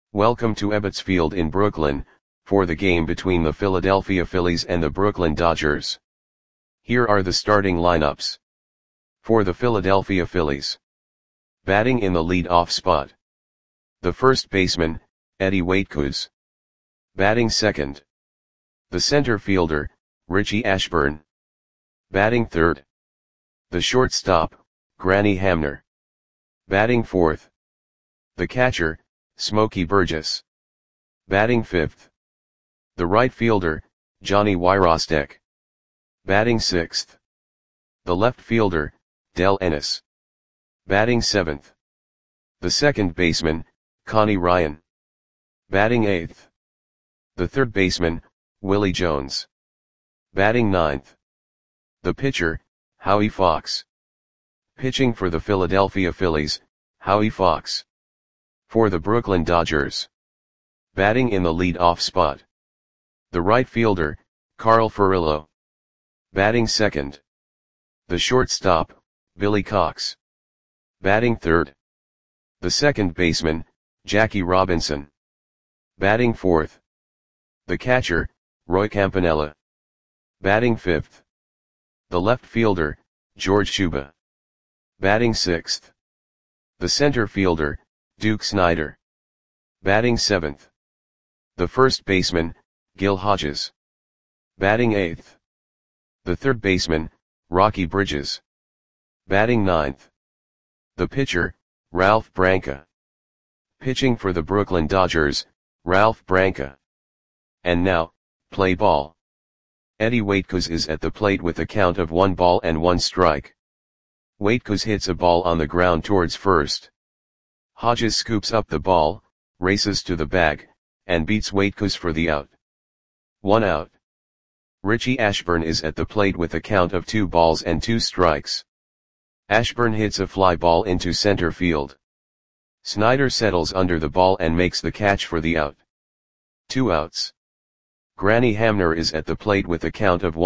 Welcome to Ebbets Field in Brooklyn, for the game between the Philadelphia Phillies and the Brooklyn Dodgers. Here are the starting lineups. For the Philadelphia Phillies. Batting in the lead-off spot. The first baseman, Eddie Waitkus. Batting second. The center fielder, Richie Ashburn. Batting third. The shortstop, Granny Hamner. Batting fourth. The catcher, Smokey Burgess. Batting fifth. The right fielder, Johnny Wyrostek. Batting sixth. The left fielder, Del Ennis. Batting seventh. The second baseman, Connie Ryan. Batting eighth. The third baseman, Willie Jones. Batting ninth. The pitcher, Howie Fox. Pitching for the Philadelphia Phillies, Howie Fox. For the Brooklyn Dodgers. Batting in the lead-off spot. The right fielder, Carl Furillo. Batting second. The shortstop, Billy Cox. Batting third. The second baseman, Jackie Robinson. Batting fourth. The catcher, Roy Campanella. Batting fifth. The left fielder, George Shuba. Batting sixth. The center fielder, Duke Snider. Batting seventh. The first baseman, Gil Hodges. Batting eighth. The third baseman, Rocky Bridges. Batting ninth. The pitcher, Ralph Branca. Pitching for the Brooklyn Dodgers, Ralph Branca. And now, play ball. Eddie Waitkus is at the plate with a count of 1-1 Waitkus hits a ball on the ground towards first. Hodges scoops up the ball, races to the bag, and beats Waitkus for the out. 1 out. Richie Ashburn is at the plate with a count of 2-2. Ashburn hits a fly ball into center field. Snider settles under the ball and makes the catch for the out. 2 outs. Granny Hamner is at the plate with a count of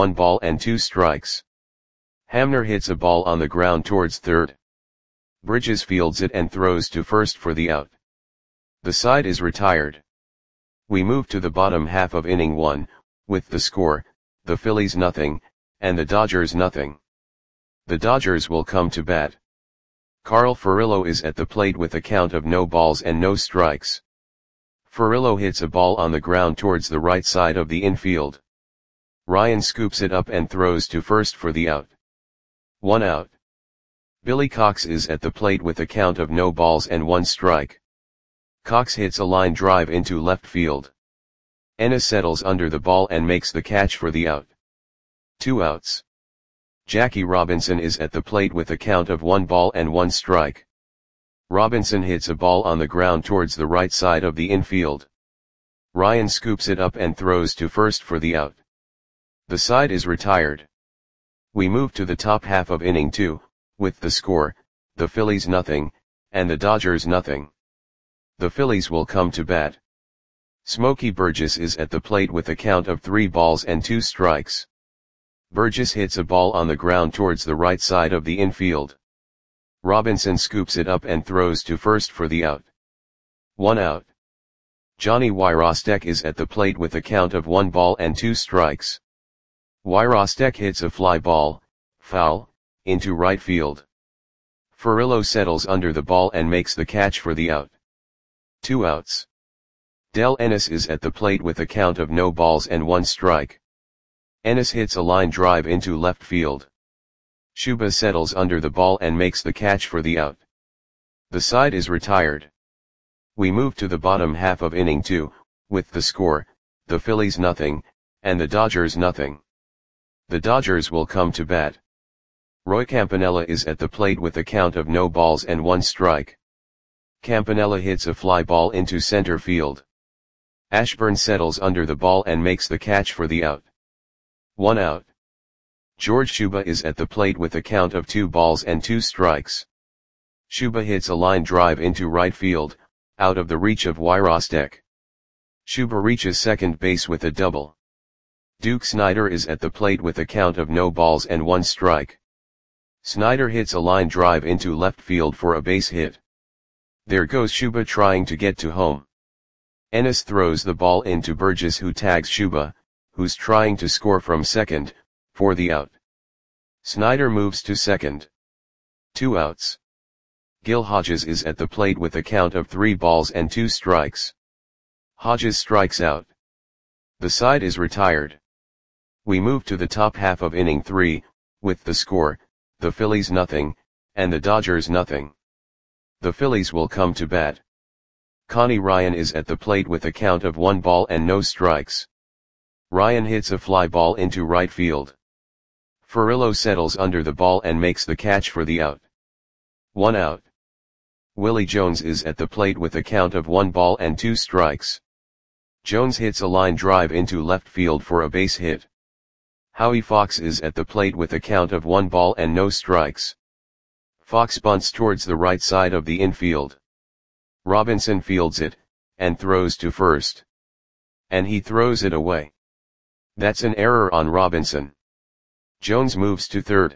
1-2. Hamner hits a ball on the ground towards third. Bridges fields it and throws to first for the out. The side is retired. We move to the bottom half of inning 1, with the score, the Phillies nothing, and the Dodgers nothing. The Dodgers will come to bat. Carl Furillo is at the plate with a count of no balls and no strikes. Furillo hits a ball on the ground towards the right side of the infield. Ryan scoops it up and throws to first for the out. 1 out. Billy Cox is at the plate with a count of no balls and 1 strike. Cox hits a line drive into left field. Ennis settles under the ball and makes the catch for the out. 2 outs. Jackie Robinson is at the plate with a count of 1-1 strike. Robinson hits a ball on the ground towards the right side of the infield. Ryan scoops it up and throws to first for the out. The side is retired. We move to the top half of inning 2, with the score, the Phillies nothing, and the Dodgers nothing. The Phillies will come to bat. Smokey Burgess is at the plate with a count of 3-2. Burgess hits a ball on the ground towards the right side of the infield. Robinson scoops it up and throws to first for the out. 1 out. Johnny Wyrostek is at the plate with a count of 1-2. Wyrostek hits a fly ball, foul, into right field. Furillo settles under the ball and makes the catch for the out. 2 outs. Del Ennis is at the plate with a count of no balls and 1 strike. Ennis hits a line drive into left field. Shuba settles under the ball and makes the catch for the out. The side is retired. We move to the bottom half of inning 2, with the score, the Phillies nothing, and the Dodgers nothing. The Dodgers will come to bat. Roy Campanella is at the plate with a count of no balls and 1 strike. Campanella hits a fly ball into center field. Ashburn settles under the ball and makes the catch for the out. 1 out. George Shuba is at the plate with a count of 2-2. Shuba hits a line drive into right field, out of the reach of Wyrostek. Shuba reaches second base with a double. Duke Snider is at the plate with a count of no balls and 1 strike. Snider hits a line drive into left field for a base hit. There goes Shuba trying to get to home. Ennis throws the ball into Burgess, who tags Shuba, who's trying to score from second, for the out. Snyder moves to second. 2 outs. Gil Hodges is at the plate with a count of 3 balls and 2 strikes. Hodges strikes out. The side is retired. We move to the top half of inning 3, with the score, the Phillies nothing, and the Dodgers nothing. The Phillies will come to bat. Connie Ryan is at the plate with a count of 1 ball and no strikes. Ryan hits a fly ball into right field. Furillo settles under the ball and makes the catch for the out. 1 out. Willie Jones is at the plate with a count of 1 ball and 2 strikes. Jones hits a line drive into left field for a base hit. Howie Fox is at the plate with a count of 1 ball and no strikes. Fox bunts towards the right side of the infield. Robinson fields it, and throws to first. And he throws it away. That's an error on Robinson. Jones moves to third.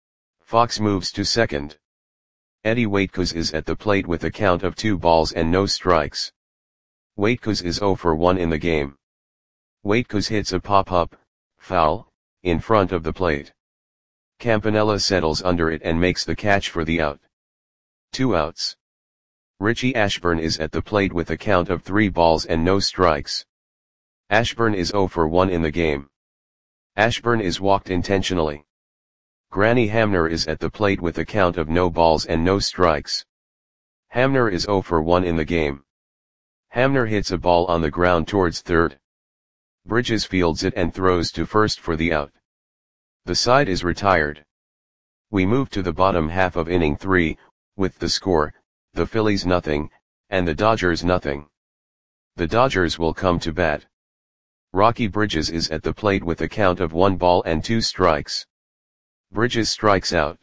Fox moves to second. Eddie Waitkus is at the plate with a count of 2 balls and no strikes. Waitkus is 0 for 1 in the game. Waitkus hits a pop-up, foul, in front of the plate. Campanella settles under it and makes the catch for the out. 2 outs. Richie Ashburn is at the plate with a count of 3 balls and no strikes. Ashburn is 0 for 1 in the game. Ashburn is walked intentionally. Granny Hamner is at the plate with a count of no balls and no strikes. Hamner is 0 for 1 in the game. Hamner hits a ball on the ground towards third. Bridges fields it and throws to first for the out. The side is retired. We move to the bottom half of inning 3, with the score, the Phillies nothing, and the Dodgers nothing. The Dodgers will come to bat. Rocky Bridges is at the plate with a count of 1 ball and 2 strikes. Bridges strikes out.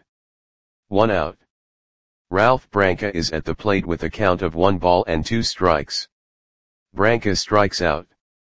1 out. Ralph Branca is at the plate with a count of 1 ball and 2 strikes. Branca strikes out.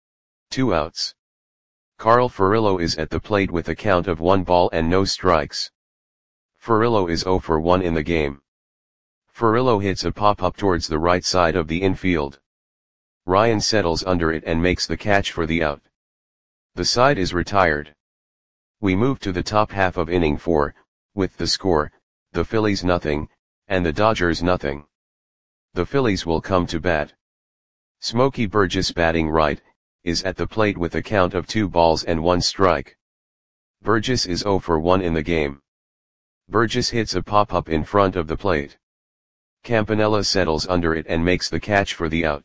2 outs. Carl Furillo is at the plate with a count of 1 ball and no strikes. Furillo is 0 for 1 in the game. Furillo hits a pop-up towards the right side of the infield. Ryan settles under it and makes the catch for the out. The side is retired. We move to the top half of inning 4, with the score, the Phillies nothing, and the Dodgers nothing. The Phillies will come to bat. Smokey Burgess, batting right, is at the plate with a count of 2 balls and 1 strike. Burgess is 0 for 1 in the game. Burgess hits a pop-up in front of the plate. Campanella settles under it and makes the catch for the out.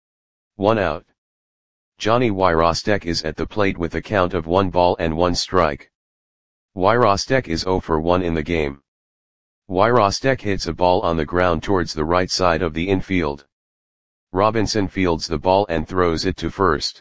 1 out. Johnny Wyrostek is at the plate with a count of 1 ball and 1 strike. Wyrostek is 0 for 1 in the game. Wyrostek hits a ball on the ground towards the right side of the infield. Robinson fields the ball and throws it to first.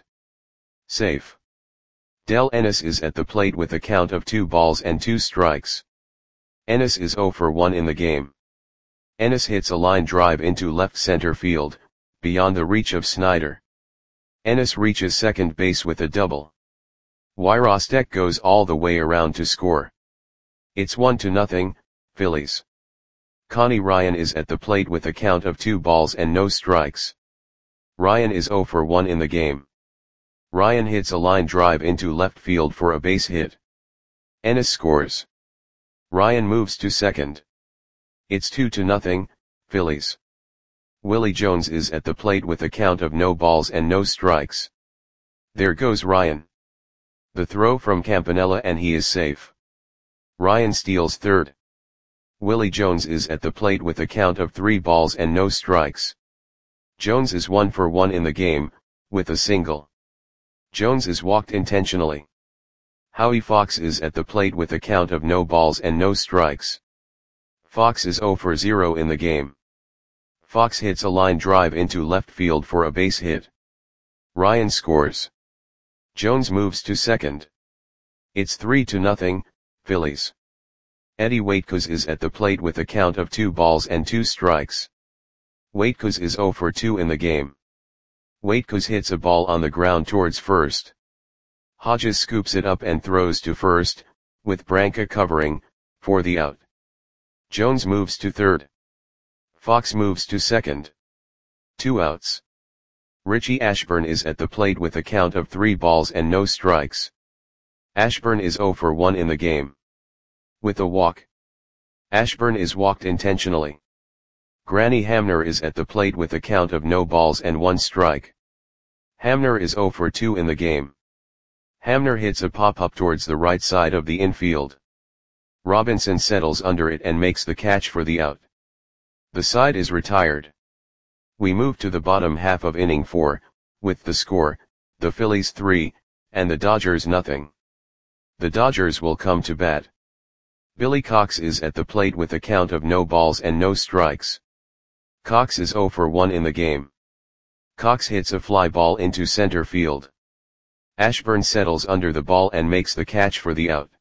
Safe. Del Ennis is at the plate with a count of 2 balls and 2 strikes. Ennis is 0 for 1 in the game. Ennis hits a line drive into left center field, beyond the reach of Snyder. Ennis reaches second base with a double. Wyrostek goes all the way around to score. It's 1-0, Phillies. Connie Ryan is at the plate with a count of 2 balls and no strikes. Ryan is 0 for 1 in the game. Ryan hits a line drive into left field for a base hit. Ennis scores. Ryan moves to second. It's 2-0, Phillies. Willie Jones is at the plate with a count of no balls and no strikes. There goes Ryan. The throw from Campanella and he is safe. Ryan steals third. Willie Jones is at the plate with a count of 3 balls and no strikes. Jones is 1 for 1 in the game, with a single. Jones is walked intentionally. Howie Fox is at the plate with a count of no balls and no strikes. Fox is 0 for 0 in the game. Fox hits a line drive into left field for a base hit. Ryan scores. Jones moves to second. It's 3-0, Phillies. Eddie Waitkus is at the plate with a count of 2 balls and 2 strikes. Waitkus is 0 for 2 in the game. Waitkus hits a ball on the ground towards first. Hodges scoops it up and throws to first, with Branca covering, for the out. Jones moves to third. Fox moves to second. 2 outs. Richie Ashburn is at the plate with a count of 3 balls and no strikes. Ashburn is 0 for 1 in the game. With a walk. Ashburn is walked intentionally. Granny Hamner is at the plate with a count of no balls and 1 strike. Hamner is 0 for 2 in the game. Hamner hits a pop-up towards the right side of the infield. Robinson settles under it and makes the catch for the out. The side is retired. We move to the bottom half of inning 4, with the score, the Phillies 3, and the Dodgers nothing. The Dodgers will come to bat. Billy Cox is at the plate with a count of no balls and no strikes. Cox is 0 for 1 in the game. Cox hits a fly ball into center field. Ashburn settles under the ball and makes the catch for the out.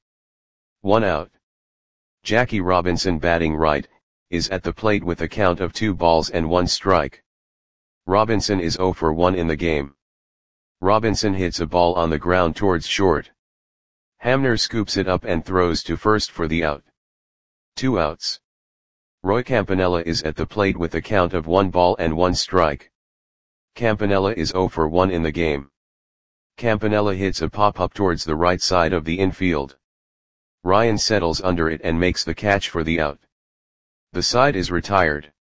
1 out. Jackie Robinson, batting right, is at the plate with a count of 2 balls and 1 strike. Robinson is 0 for 1 in the game. Robinson hits a ball on the ground towards short. Hamner scoops it up and throws to first for the out. 2 outs. Roy Campanella is at the plate with a count of 1 ball and 1 strike. Campanella is 0 for 1 in the game. Campanella hits a pop-up towards the right side of the infield. Ryan settles under it and makes the catch for the out. The side is retired.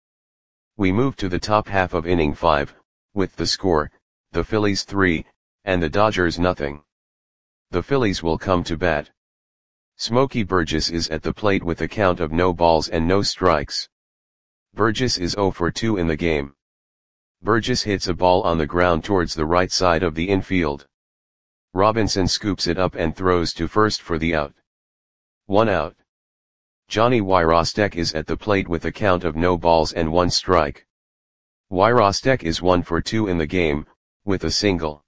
We move to the top half of inning 5, with the score, the Phillies 3, and the Dodgers nothing. The Phillies will come to bat. Smokey Burgess is at the plate with a count of no balls and no strikes. Burgess is 0 for 2 in the game. Burgess hits a ball on the ground towards the right side of the infield. Robinson scoops it up and throws to first for the out. 1 out. Johnny Wyrostek is at the plate with a count of no balls and 1 strike. Wyrostek is 1 for 2 in the game, with a single.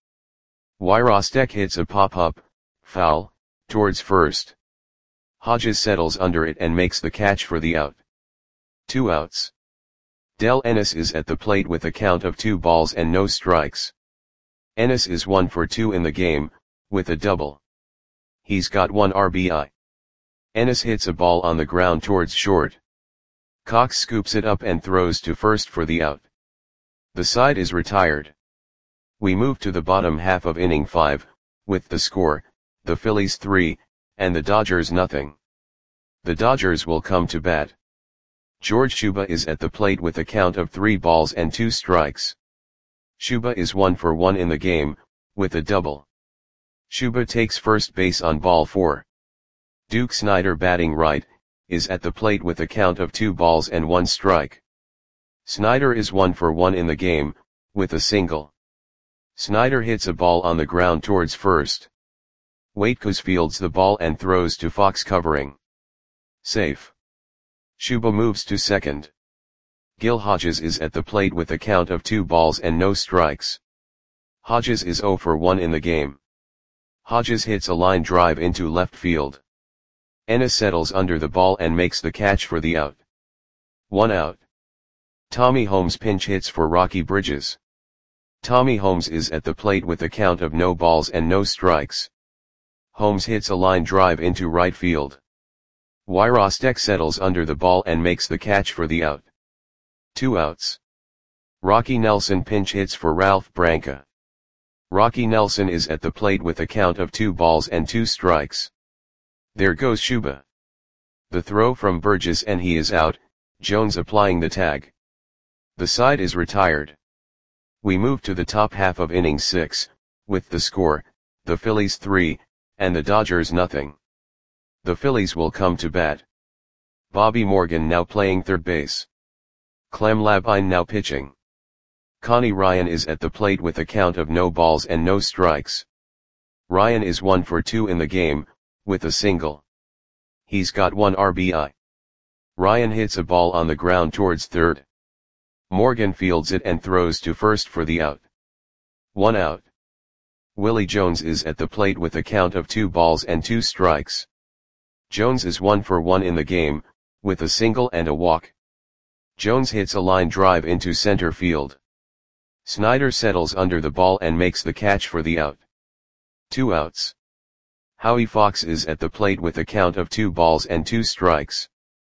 Wyrostek hits a pop-up, foul, towards first. Hodges settles under it and makes the catch for the out. 2 outs. Del Ennis is at the plate with a count of 2 balls and no strikes. Ennis is 1 for 2 in the game, with a double. He's got 1 RBI. Ennis hits a ball on the ground towards short. Cox scoops it up and throws to first for the out. The side is retired. We move to the bottom half of inning 5, with the score, the Phillies 3, and the Dodgers nothing. The Dodgers will come to bat. George Shuba is at the plate with a count of 3 balls and 2 strikes. Shuba is 1 for 1 in the game, with a double. Shuba takes first base on ball 4. Duke Snider, batting right, is at the plate with a count of 2 balls and 1 strike. Snider is 1 for 1 in the game, with a single. Snider hits a ball on the ground towards first. Waitkus fields the ball and throws to Fox, covering. Safe. Shuba moves to second. Gil Hodges is at the plate with a count of 2 balls and no strikes. Hodges is 0 for 1 in the game. Hodges hits a line drive into left field. Ennis settles under the ball and makes the catch for the out. 1 out. Tommy Holmes pinch hits for Rocky Bridges. Tommy Holmes is at the plate with a count of no balls and no strikes. Holmes hits a line drive into right field. Wyrostek settles under the ball and makes the catch for the out. 2 outs. Rocky Nelson pinch hits for Ralph Branca. Rocky Nelson is at the plate with a count of 2 balls and 2 strikes. There goes Shuba. The throw from Burgess and he is out, Jones applying the tag. The side is retired. We move to the top half of inning 6, with the score, the Phillies 3, and the Dodgers nothing. The Phillies will come to bat. Bobby Morgan now playing third base. Clem Labine now pitching. Connie Ryan is at the plate with a count of no balls and no strikes. Ryan is 1 for 2 in the game, with a single. He's got 1 RBI. Ryan hits a ball on the ground towards third. Morgan fields it and throws to first for the out. 1 out. Willie Jones is at the plate with a count of 2 balls and 2 strikes. Jones is 1 for 1 in the game, with a single and a walk. Jones hits a line drive into center field. Snider settles under the ball and makes the catch for the out. 2 outs. Howie Fox is at the plate with a count of 2 balls and 2 strikes.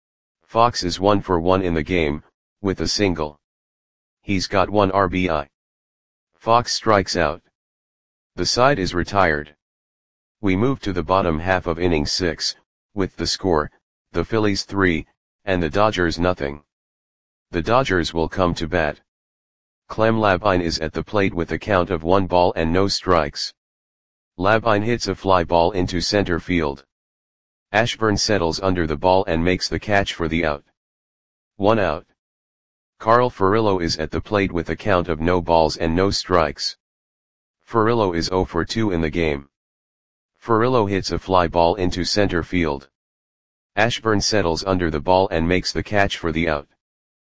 Fox is 1 for 1 in the game, with a single. He's got 1 RBI. Fox strikes out. The side is retired. We move to the bottom half of inning 6, with the score, the Phillies 3, and the Dodgers nothing. The Dodgers will come to bat. Clem Labine is at the plate with a count of 1 ball and no strikes. Labine hits a fly ball into center field. Ashburn settles under the ball and makes the catch for the out. 1 out. Carl Furillo is at the plate with a count of no balls and no strikes. Furillo is 0 for 2 in the game. Furillo hits a fly ball into center field. Ashburn settles under the ball and makes the catch for the out.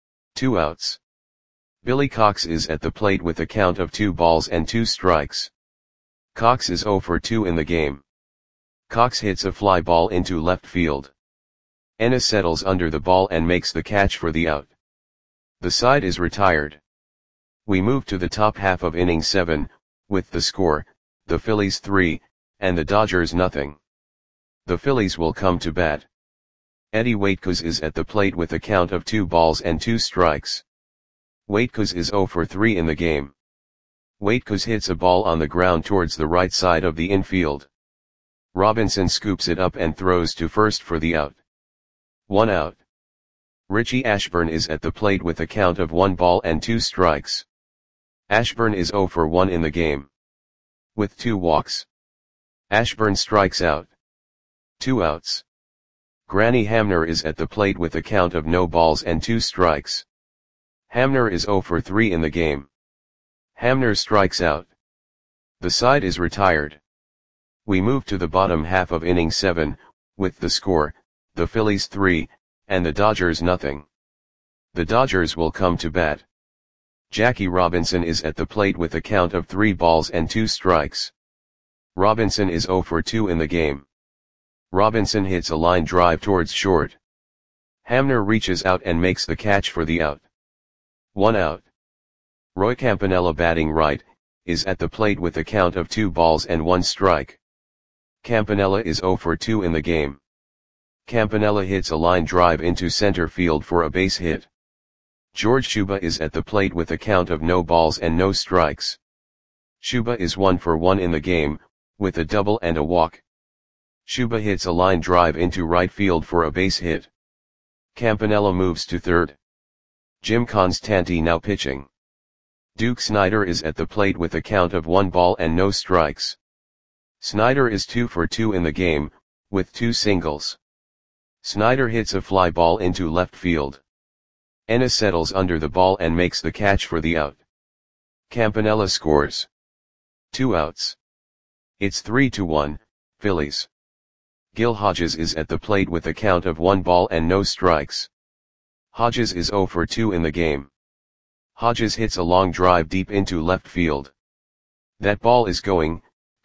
2 outs. Billy Cox is at the plate with a count of 2 balls and 2 strikes. Cox is 0 for 2 in the game. Cox hits a fly ball into left field. Ennis settles under the ball and makes the catch for the out. The side is retired. We move to the top half of inning 7, with the score, the Phillies 3, and the Dodgers nothing. The Phillies will come to bat. Eddie Waitkos is at the plate with a count of 2 balls and 2 strikes. Waitkos is 0 for 3 in the game. Waitkos hits a ball on the ground towards the right side of the infield. Robinson scoops it up and throws to first for the out. 1 out. Richie Ashburn is at the plate with a count of 1 ball and 2 strikes. Ashburn is 0 for 1 in the game. With 2 walks. Ashburn strikes out. 2 outs. Granny Hamner is at the plate with a count of no balls and 2 strikes. Hamner is 0 for 3 in the game. Hamner strikes out. The side is retired. We move to the bottom half of inning 7, with the score, the Phillies 3, and the Dodgers nothing. The Dodgers will come to bat. Jackie Robinson is at the plate with a count of 3 balls and 2 strikes. Robinson is 0 for 2 in the game. Robinson hits a line drive towards short. Hamner reaches out and makes the catch for the out. 1 out. Roy Campanella, batting right, is at the plate with a count of 2 balls and 1 strike. Campanella is 0 for 2 in the game. Campanella hits a line drive into center field for a base hit. George Shuba is at the plate with a count of no balls and no strikes. Shuba is 1 for 1 in the game, with a double and a walk. Shuba hits a line drive into right field for a base hit. Campanella moves to third. Jim Constanti now pitching. Duke Snider is at the plate with a count of 1 ball and no strikes. Snider is 2 for 2 in the game, with 2 singles. Snider hits a fly ball into left field. Ennis settles under the ball and makes the catch for the out. Campanella scores. 2 outs. It's 3-1, Phillies. Gil Hodges is at the plate with a count of 1 ball and no strikes. Hodges is 0 for 2 in the game. Hodges hits a long drive deep into left field. That ball is gone.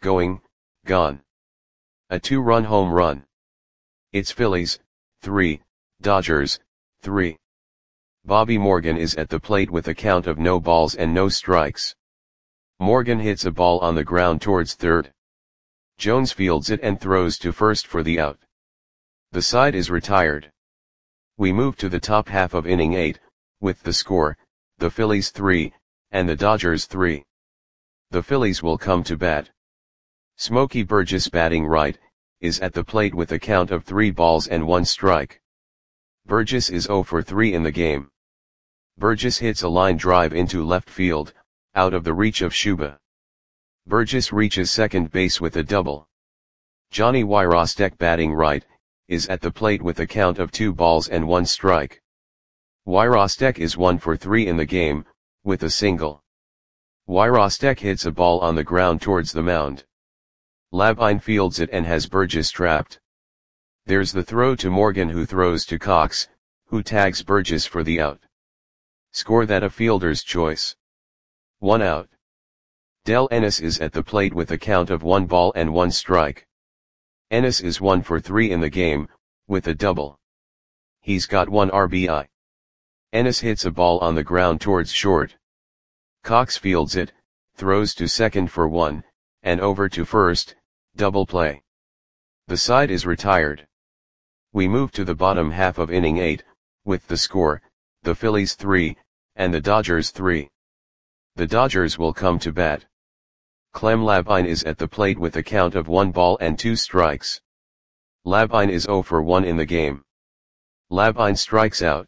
A 2-run home run. It's Phillies, 3, Dodgers, 3. Bobby Morgan is at the plate with a count of no balls and no strikes. Morgan hits a ball on the ground towards third. Jones fields it and throws to first for the out. The side is retired. We move to the top half of inning 8, with the score, the Phillies 3, and the Dodgers 3. The Phillies will come to bat. Smokey Burgess, batting right, is at the plate with a count of 3 balls and 1 strike. Burgess is 0 for 3 in the game. Burgess hits a line drive into left field, out of the reach of Shuba. Burgess reaches second base with a double. Johnny Wyrostek, batting right, is at the plate with a count of 2 balls and 1 strike. Wyrostek is 1 for 3 in the game, with a single. Wyrostek hits a ball on the ground towards the mound. Labine fields it and has Burgess trapped. There's the throw to Morgan, who throws to Cox, who tags Burgess for the out. Score that a fielder's choice. 1 out. Del Ennis is at the plate with a count of 1 ball and 1 strike. Ennis is 1 for 3 in the game, with a double. He's got 1 RBI. Ennis hits a ball on the ground towards short. Cox fields it, throws to second for 1, and over to first, double play. The side is retired. We move to the bottom half of inning 8, with the score, the Phillies 3, and the Dodgers 3. The Dodgers will come to bat. Clem Labine is at the plate with a count of 1 ball and 2 strikes. Labine is 0 for 1 in the game. Labine strikes out.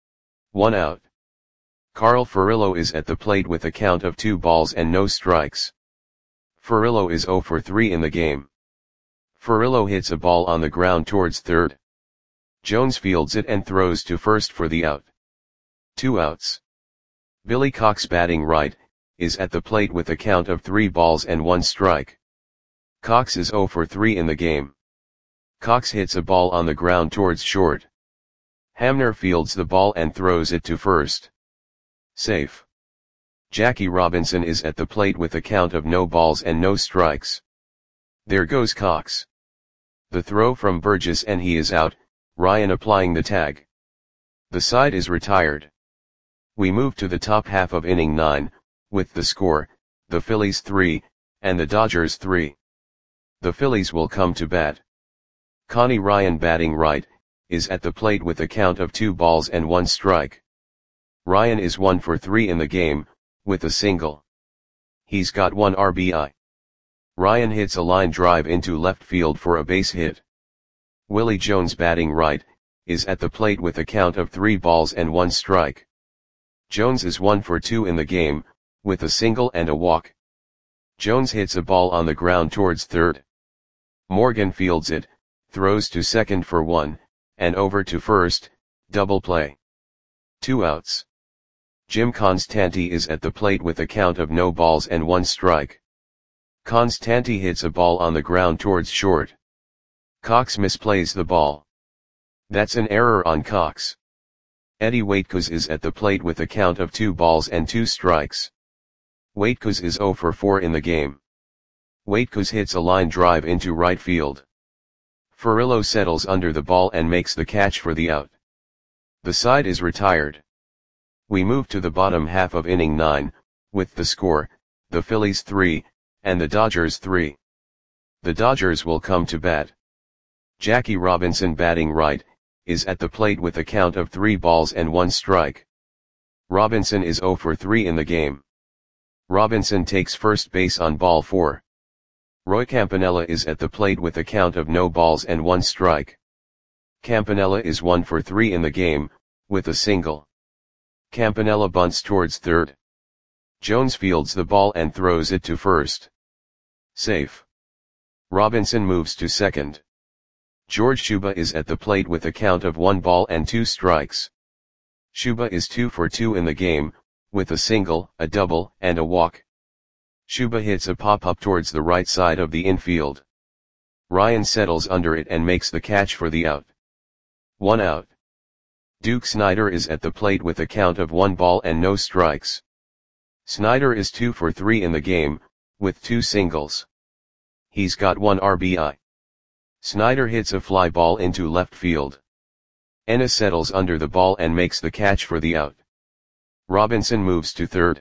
1 out. Carl Furillo is at the plate with a count of 2 balls and no strikes. Furillo is 0 for 3 in the game. Furillo hits a ball on the ground towards third. Jones fields it and throws to first for the out. 2 outs. Billy Cox, batting right, is at the plate with a count of 3 balls and 1 strike. Cox is 0 for 3 in the game. Cox hits a ball on the ground towards short. Hamner fields the ball and throws it to first. Safe. Jackie Robinson is at the plate with a count of no balls and no strikes. There goes Cox. The throw from Burgess and he is out, Ryan applying the tag. The side is retired. We move to the top half of inning 9, with the score, the Phillies 3, and the Dodgers 3. The Phillies will come to bat. Connie Ryan, batting right, is at the plate with a count of 2 balls and 1 strike. Ryan is 1 for 3 in the game, with a single. He's got 1 RBI. Ryan hits a line drive into left field for a base hit. Willie Jones, batting right, is at the plate with a count of 3 balls and 1 strike. Jones is 1 for 2 in the game, with a single and a walk. Jones hits a ball on the ground towards third. Morgan fields it, throws to second for 1, and over to first, double play. 2 outs. Jim Constanti is at the plate with a count of no balls and 1 strike. Constanti hits a ball on the ground towards short. Cox misplays the ball. That's an error on Cox. Eddie Waitkos is at the plate with a count of 2 balls and 2 strikes. Waitkos is 0 for 4 in the game. Waitkos hits a line drive into right field. Furillo settles under the ball and makes the catch for the out. The side is retired. We move to the bottom half of inning 9, with the score, the Phillies 3, and the Dodgers 3. The Dodgers will come to bat. Jackie Robinson, batting right, is at the plate with a count of 3 balls and 1 strike. Robinson is 0 for 3 in the game. Robinson takes first base on ball 4. Roy Campanella is at the plate with a count of no balls and 1 strike. Campanella is 1 for 3 in the game, with a single. Campanella bunts towards third. Jones fields the ball and throws it to first. Safe. Robinson moves to second. George Shuba is at the plate with a count of 1 ball and 2 strikes. Shuba is 2 for 2 in the game, with a single, a double, and a walk. Shuba hits a pop-up towards the right side of the infield. Ryan settles under it and makes the catch for the out. 1 out. Duke Snider is at the plate with a count of 1 ball and no strikes. Snider is 2 for 3 in the game, with 2 singles. He's got 1 RBI. Snider hits a fly ball into left field. Ennis settles under the ball and makes the catch for the out. Robinson moves to third.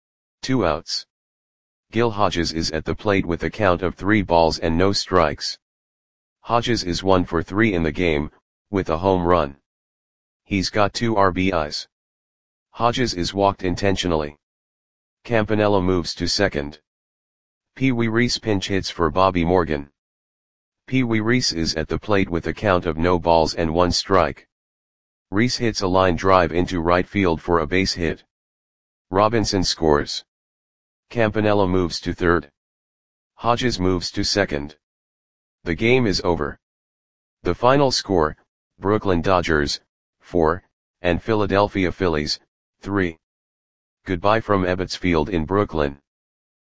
2 outs. Gil Hodges is at the plate with a count of 3 balls and no strikes. Hodges is 1 for 3 in the game, with a home run. He's got 2 RBIs. Hodges is walked intentionally. Campanella moves to second. Pee Wee Reese pinch hits for Bobby Morgan. Pee Wee Reese is at the plate with a count of no balls and 1 strike. Reese hits a line drive into right field for a base hit. Robinson scores. Campanella moves to third. Hodges moves to second. The game is over. The final score, Brooklyn Dodgers, 4, and Philadelphia Phillies, 3. Goodbye from Ebbets Field in Brooklyn.